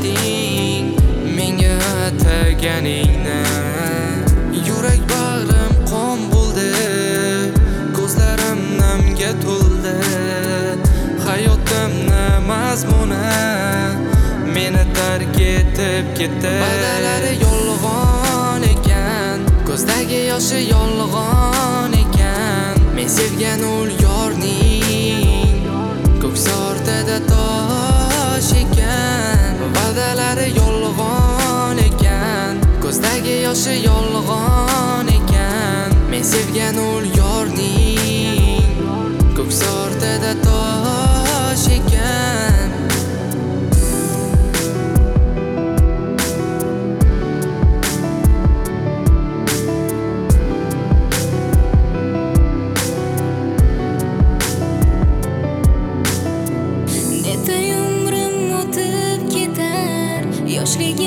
ayting menga ataganingni. Yurak bag'rim qon bo'ldi, ko'zlarim namga to'ldi. Hayotimni mazmuni meni tark etib ketdi. Va'dalari yolg'on ekan, ko'zdagi yoshi yolg'on ekan. Men sevgan ul yorning ko'ks ortida tosh ekan. Va'dalari yolg'on ekan, ko'zdagi yoshi yolg'on ekan. Men sevgan ul yorning ko'ks ortida tosh ekan. Yoshligim